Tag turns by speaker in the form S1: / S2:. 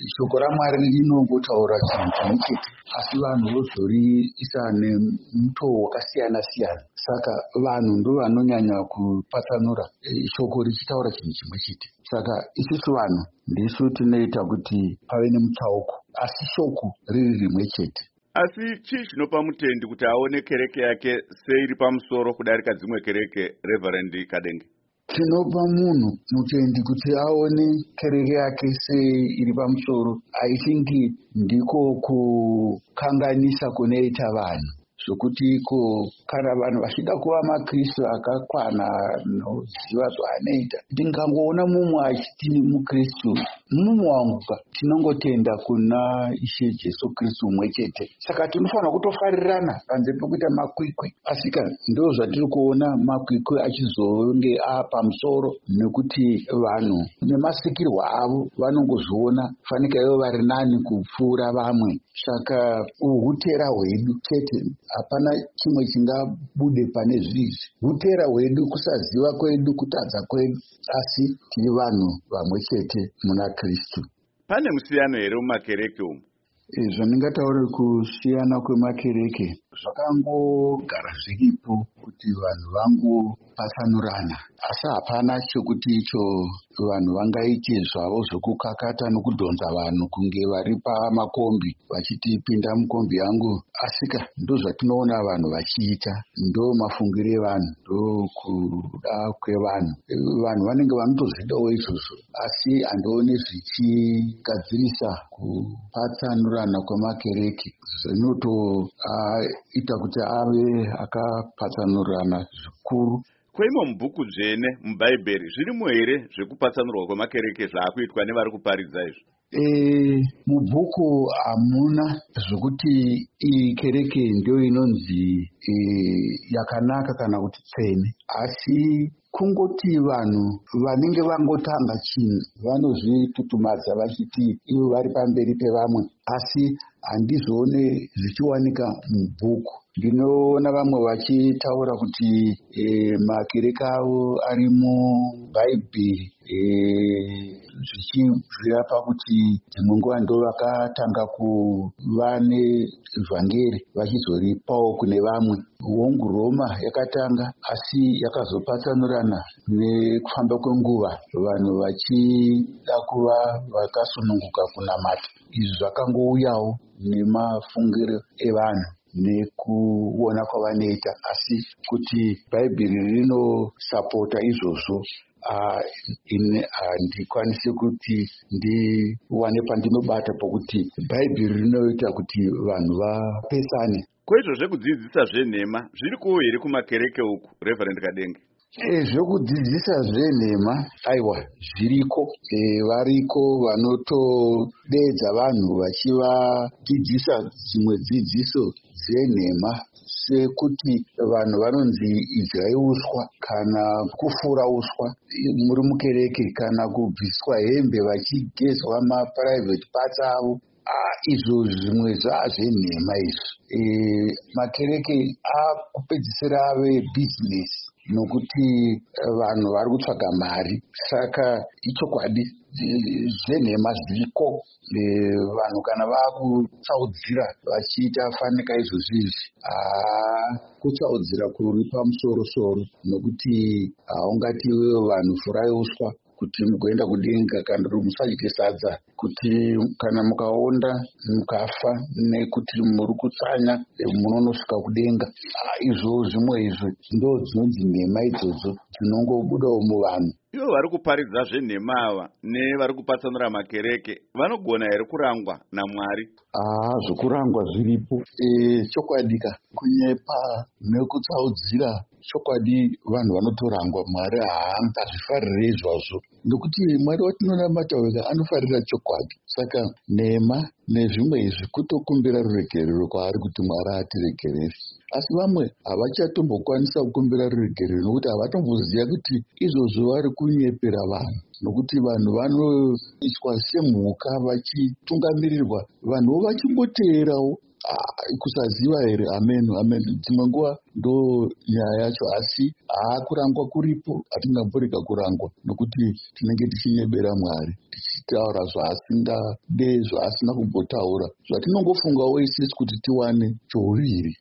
S1: shoko raMwari rinongotaura chinhu chimwe chete, asi vanhu vozoriisa nemutoo wakasiyana siyana. Saka vanhu ndovanonyanya kupatsanura shoko richitaura chinhu chimwe chete. Saka isusu vanhu ndisu tinoita kuti pave nemutsauko, asi shoko riri rimwe chete.
S2: Asi chii chinopa mutendi kuti aone kereke yake seiri pamusoro kudarika dzimwe kereke, Reverend Kadenge?
S1: Tinopa munhu mutendi kuti aone kereke yake seiri pamusoro, aitingi ndiko kukanganisa kunoita vanhu, zvokuti iko kana vanhu vachida kuva maKristu akakwana noziva zvaanoita, ndingangoona mumwe achiti muKristu, mumwe wangu tinongotenda kuna Ishe Jesu Kristu umwe chete. Saka tinofanira kutofarirana panze pekuita makwikwi. Asika ndo zvatiri kuona makwikwi achizonge pamusoro, nekuti vanhu nemasikirwo avo vanongozviona fanika ivo vari nani kupfuura vamwe. Saka uhutera hwedu chete, hapana chimwe chingabude pane zvizvi. Hutera hwedu, kusaziva kwedu, kutadza kwedu, asi tiri vanhu vamwe chete muna Kristu.
S2: Pane musiyano here mumakereke umu?
S1: Zvandingataura kusiyana kwemakereke zvakangogara zviripo kuti vanhu vangopatsanurana, asi hapana chokuti icho vanhu vangaite zvavo zvokukakata nokudhonza vanhu kunge vari pamakombi vachiti pinda mukombi yangu. Asika ndo zvatinoona vanhu vachiita, ndo mafungiro evanhu, ndo kuda kwevanhu. Vanhu vanenge vanotozvidawo izvozvo, asi handioni zvichigadzirisa kupatsanurana kwemakereke. Zvinotoita kuti ave akapatsanurana zvikuru.
S2: Kweimo mubhuku dzvene muBhaibheri zvirimo here zvekupatsanurwa kwemakereke zvaakuitwa nevari kuparidza izvo?
S1: Mubhuku hamuna zvokuti iyi kereke ndio inonzi yakanaka kana kuti tsvene, asi kungoti vanhu vanenge vangotanga chinhu vanozvitutumadza vachiti ivo vari pamberi pevamwe, asi handizvoone zvichiwanika mubhuku. Ndinoona vamwe vachitaura kuti makereke avo ari muBhaibheri, zvichibvira pakuti dzimwe nguva ndo vakatanga kuva nevhangeri vachizoripawo kune vamwe. Hongu Roma yakatanga, asi yakazopatsanurana nekufamba kwenguva, vanhu vachida kuva vakasununguka kunamata. Izvi zvakangouyawo nemafungiro evanhu nekuona kwavanoita, asi kuti Bhaibheri rinosapota izvozvo handikwanisi kuti ndiwane pandinobata pokuti Bhaibheri rinoita kuti vanhu vapesane.
S2: Kwezvo zvekudzidzisa zvenhema zvirikuwo here kumakereke uku, Reverend Kadenge?
S1: Zvokudzidzisa zvenhema aiwa zviriko, variko vanotodeedza vanhu vachivadzidzisa dzimwe dzidziso dzenhema, sekuti vanhu vanonzi idyai uswa kana kufura uswa muri mukereke, kana kubviswa hembe vachigezwa mapuraivheti parts avo. Izvo zvimwe zvazvenhema izvi. Makereke akupedzisira ave bhizinesi nokuti vanhu vari kutsvaga mari. Saka ichokwadi zvenhema zviriko, vanhu kana vakutsaudzira vachiita fanika izvozvizvi, kutsaudzira kuri pamusoro-soro, nokuti haungati wewo vanhu furai uswa kuti mugoenda kudenga, kana musadye sadza kuti kana mukaonda mukafa nekuti muri kutsanya munonosvika kudenga. Izvo zvimwe izvo ndo dzinonzi nhema idzodzo dzinongobudawo muvanhu.
S2: Ivo vari kuparidza zvenhema ava nevari kupatsanura makereke vanogona here kurangwa naMwari?
S1: Zvokurangwa zviripo, chokwadika kunyepa nekutsaudzira. Chokwadi vanhu vanotorangwa, Mwari haangazvifarire izvozvo, nokuti Mwari watinonamata wega anofarira chokwadi. Saka nhema nezvimwe izvi kutokumbira ruregerero kwaari kuti Mwari atiregerere. Asi vamwe havachatombokwanisa kukumbira ruregerero nokuti havatomboziva kuti izvozvo vari kunyepera vanhu, nokuti vanhu vanoiswa semhuka vachitungamirirwa, vanhuwo vachimboteerawo kusaziva here. Amen. Dzimwe nguva ndo nyaya yacho, asi kurangwa kuripo, hatingamborega kurangwa nokuti tinenge tichinyebera Mwari, tichitaura zvaasingade, zvaasina kumbotaura, zvatinongofungawo isisi kuti tiwane chouviri.